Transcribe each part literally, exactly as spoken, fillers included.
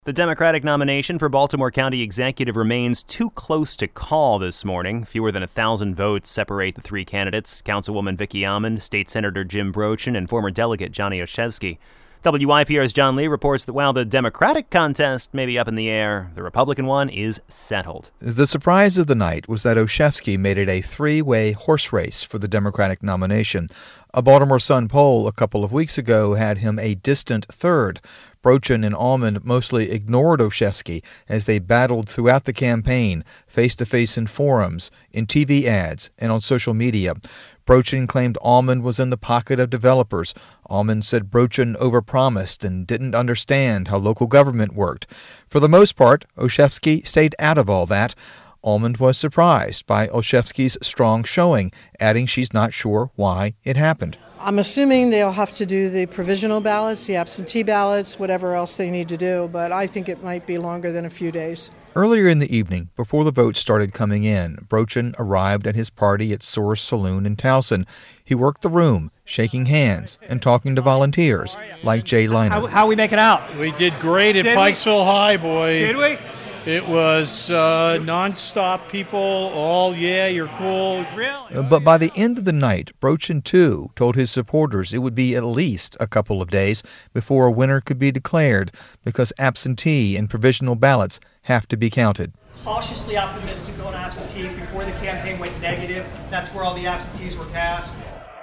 The Democratic nomination for Baltimore County Executive remains too close to call this morning. Fewer than a thousand votes separate the three candidates, Councilwoman Vicki Almond, State Senator Jim Brochin, and former Delegate Johnny Olszewski. W I P R's John Lee reports that while the Democratic contest may be up in the air, the Republican one is settled. The surprise of the night was that Olszewski made it a three-way horse race for the Democratic nomination. A Baltimore Sun poll a couple of weeks ago had him a distant third. Brochin and Almond mostly ignored Olszewski as they battled throughout the campaign, face-to-face in forums, in T V ads, and on social media. Brochin claimed Almond was in the pocket of developers. Almond said Brochin overpromised and didn't understand how local government worked. For the most part, Olszewski stayed out of all that. Almond was surprised by Olszewski's strong showing, adding she's not sure why it happened. I'm assuming they'll have to do the provisional ballots, the absentee ballots, whatever else they need to do, but I think it might be longer than a few days. Earlier in the evening, before the votes started coming in, Brochin arrived at his party at Source Saloon in Towson. He worked the room, shaking hands and talking to volunteers like Jay Liner. How, how we make it out? We did great at Did Pikesville we? High, boy. Did we? It was uh, nonstop people, all, yeah, you're cool. Really? But by the end of the night, Brochin, too, told his supporters it would be at least a couple of days before a winner could be declared because absentee and provisional ballots have to be counted. Cautiously optimistic on absentees before the campaign went negative. That's where all the absentees were cast.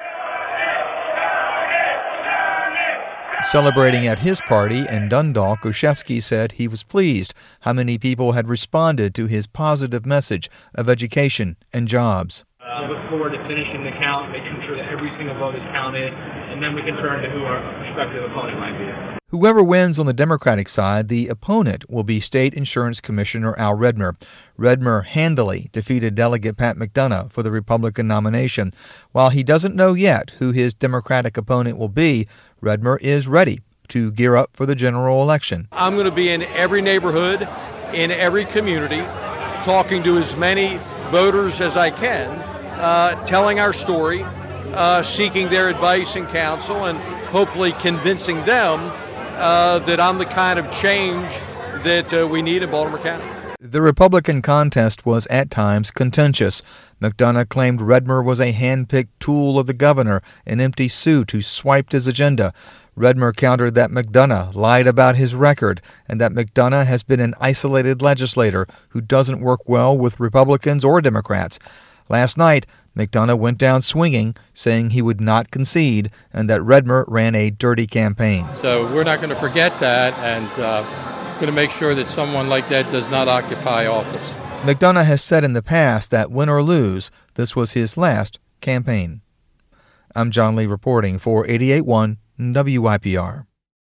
Celebrating at his party in Dundalk, Olszewski said he was pleased how many people had responded to his positive message of education and jobs. I uh, look forward to finishing the count, making sure that every single vote is counted, and then we can turn to who our prospective opponent might be. Whoever wins on the Democratic side, the opponent will be State Insurance Commissioner Al Redmer. Redmer handily defeated Delegate Pat McDonough for the Republican nomination. While he doesn't know yet who his Democratic opponent will be, Redmer is ready to gear up for the general election. I'm going to be in every neighborhood, in every community, talking to as many voters as I can, uh, telling our story, uh, seeking their advice and counsel, and hopefully convincing them uh, that I'm the kind of change that uh, we need in Baltimore County. The Republican contest was at times contentious. McDonough claimed Redmer was a hand-picked tool of the governor, an empty suit who swiped his agenda. Redmer countered that McDonough lied about his record and that McDonough has been an isolated legislator who doesn't work well with Republicans or Democrats. Last night, McDonough went down swinging, saying he would not concede and that Redmer ran a dirty campaign. So we're not going to forget that and uh, going to make sure that someone like that does not occupy office. McDonough has said in the past that win or lose, this was his last campaign. I'm John Lee reporting for eighty-eight point one W I P R.